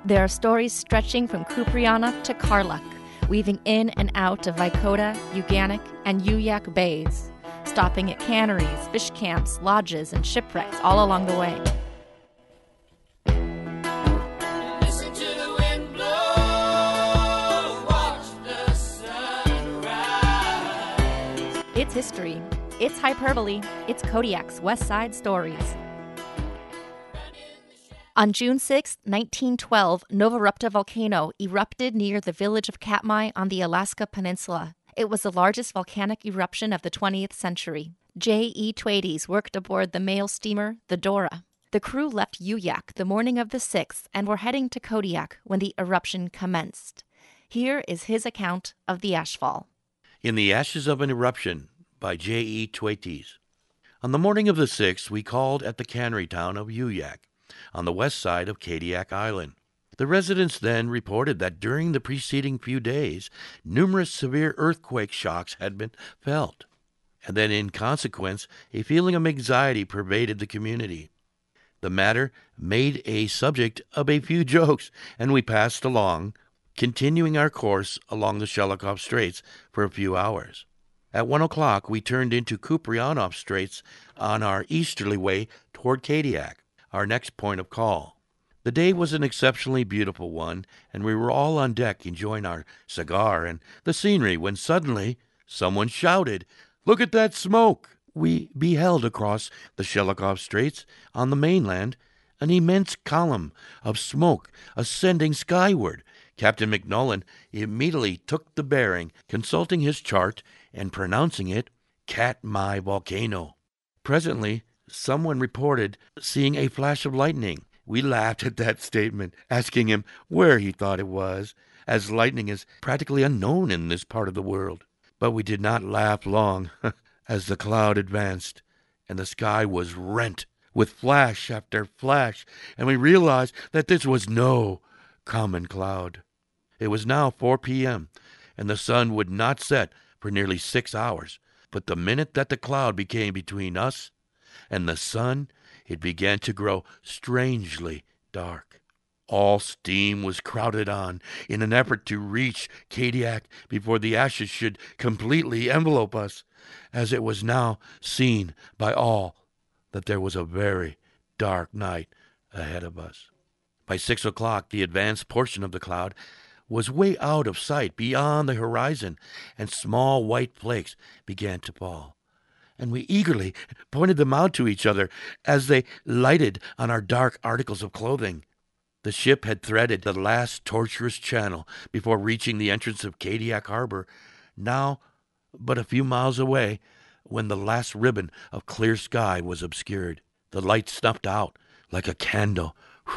There are stories stretching from Kupriana to Karluk, weaving in and out of Vaikota, Uganik, and Uyak bays, stopping at canneries, fish camps, lodges, and shipwrecks all along the way. Listen to the wind blow, watch the sun rise. It's history. It's hyperbole. It's Kodiak's West Side Stories. On June 6, 1912, Novorupta volcano erupted near the village of Katmai on the Alaska Peninsula. It was the largest volcanic eruption of the 20th century. J.E. Twades worked aboard the mail steamer, the Dora. The crew left Uyak the morning of the 6th and were heading to Kodiak when the eruption commenced. Here is his account of the ashfall. In the Ashes of an Eruption by J.E. Twades. On the morning of the 6th, we called at the cannery town of Uyak, on the west side of Kodiak Island. The residents then reported that during the preceding few days, numerous severe earthquake shocks had been felt, and that in consequence, a feeling of anxiety pervaded the community. The matter made a subject of a few jokes, and we passed along, continuing our course along the Shelikof Straits for a few hours. At 1 o'clock, we turned into Kuprianov Straits on our easterly way toward Kodiak, our next point of call. The day was an exceptionally beautiful one, and we were all on deck enjoying our cigar and the scenery when suddenly someone shouted, "Look at that smoke!" We beheld across the Shelikof Straits on the mainland an immense column of smoke ascending skyward. Captain McNullen immediately took the bearing, consulting his chart and pronouncing it Katmai Volcano. Presently, someone reported seeing a flash of lightning. We laughed at that statement, asking him where he thought it was, as lightning is practically unknown in this part of the world. But we did not laugh long, as the cloud advanced, and the sky was rent with flash after flash, and we realized that this was no common cloud. It was now 4 p.m., and the sun would not set for nearly 6 hours. But the minute that the cloud became between us and the sun, it began to grow strangely dark. All steam was crowded on in an effort to reach Kodiak before the ashes should completely envelope us, as it was now seen by all that there was a very dark night ahead of us. By 6 o'clock, the advanced portion of the cloud was way out of sight beyond the horizon, and small white flakes began to fall. And we eagerly pointed them out to each other as they lighted on our dark articles of clothing. The ship had threaded the last tortuous channel before reaching the entrance of Kodiak Harbor, now but a few miles away, when the last ribbon of clear sky was obscured. The light snuffed out like a candle,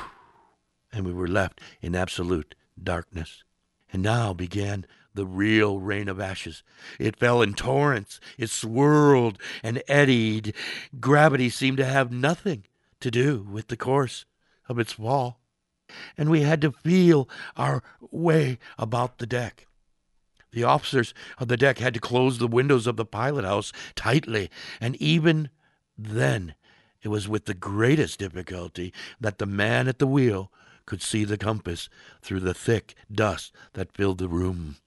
and we were left in absolute darkness. And now began the real rain of ashes. It fell in torrents. It swirled and eddied. Gravity seemed to have nothing to do with the course of its fall, and we had to feel our way about the deck. The officers of the deck had to close the windows of the pilot house tightly, and even then it was with the greatest difficulty that the man at the wheel could see the compass through the thick dust that filled the room.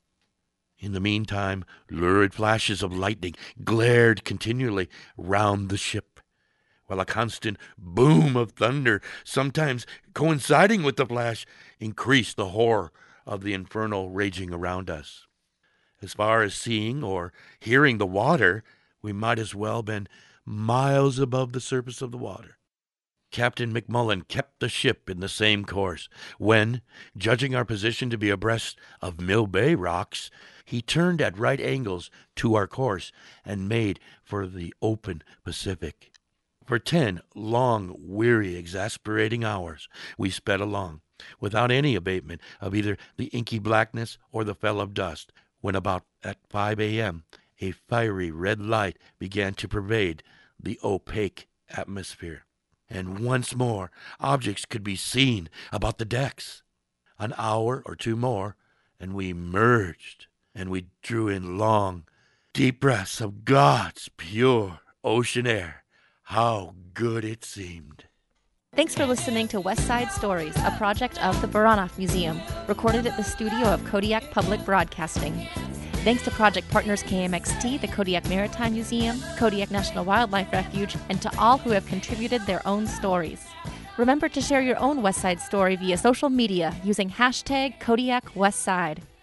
In the meantime, lurid flashes of lightning glared continually round the ship, while a constant boom of thunder, sometimes coinciding with the flash, increased the horror of the inferno raging around us. As far as seeing or hearing the water, we might as well have been miles above the surface of the water. Captain McMullen kept the ship in the same course, when, judging our position to be abreast of Mill Bay rocks, he turned at right angles to our course and made for the open Pacific. For 10 long, weary, exasperating hours we sped along, without any abatement of either the inky blackness or the fell of dust, when about at 5 a.m. a fiery red light began to pervade the opaque atmosphere, and once more objects could be seen about the decks. An hour or two more, and we merged, and we drew in long, deep breaths of God's pure ocean air. How good it seemed! Thanks for listening to West Side Stories, a project of the Baranoff Museum, recorded at the studio of Kodiak Public Broadcasting. Thanks to project partners KMXT, the Kodiak Maritime Museum, Kodiak National Wildlife Refuge, and to all who have contributed their own stories. Remember to share your own West Side story via social media using hashtag Kodiak West Side.